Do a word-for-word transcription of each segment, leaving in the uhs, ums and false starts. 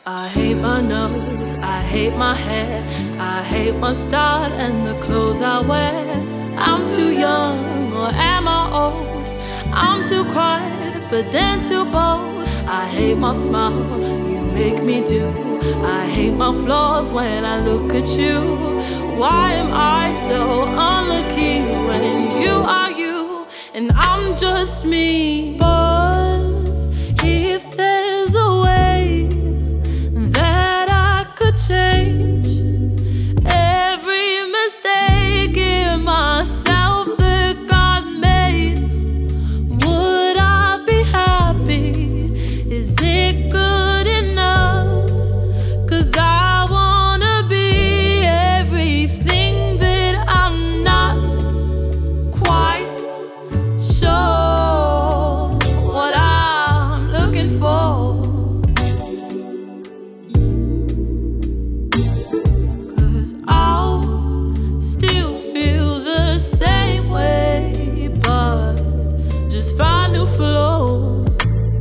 I hate my nose, I hate my hair, I hate my style and the clothes I wear. I'm too young, or am I old? I'm too quiet, but then too bold. I hate my smile, you make me do. I hate my flaws when I look at you. Why am I so unlucky when you are you and I'm just me? But if there's a way that I could change every mistake in myself that God made, would I be happy? Is it good enough? 'Cause I wanna be everything that I'm not quite sure what I'm looking for. 'Cause I'll still feel the same way, but just find new flows.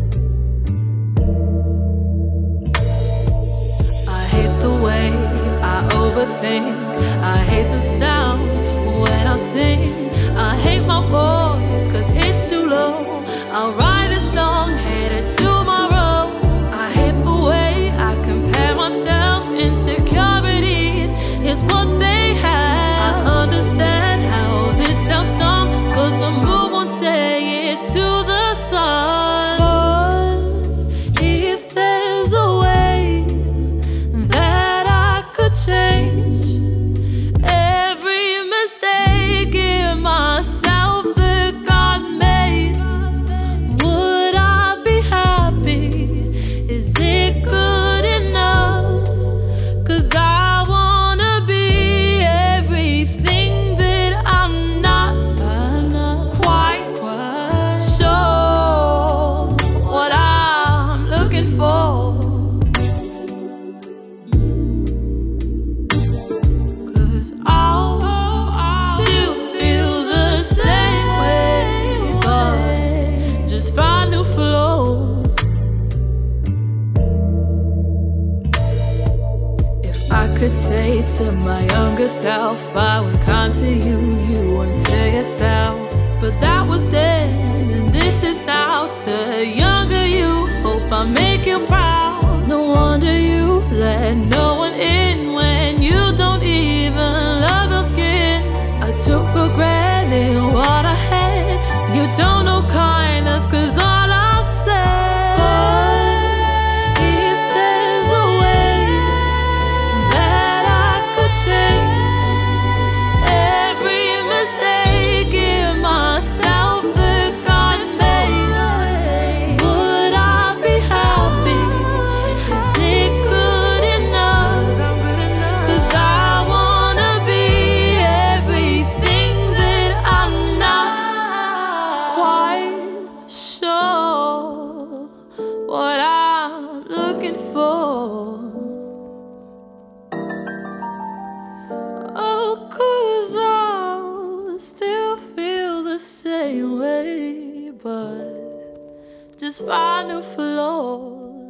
I hate the way I overthink. I hate the sound when I sing. I hate my voice 'cause it's too low. I'll write a song headed tomorrow. I hate the way I compare myself. Insecurities is what they have. I understand how this sounds dumb, 'cause the moon won't say it to the sun. But if there's a way that I could change every mistake in myself that God made, would I be happy? Is it good enough? 'Cause I wanna be everything that I'm not, I'm not quite, quite sure what I'm looking for. 'Cause I'll still feel the same way, but just find new flows. If I could say to my younger self, I would kind to you, you weren't to yourself. But that was then, and this is now. To younger you, hope I make you proud. No wonder you let no one in when you don't even love your skin. I took for granted what I had. You don't know kindness, 'cause all I said. But if there's a way that I could change every mistake in myself that God made, would I be happy? Is it good enough? 'Cause I wanna be everything that I'm not quite sure what I'm looking for. Oh, 'cause I still feel the same way, but just find new flows.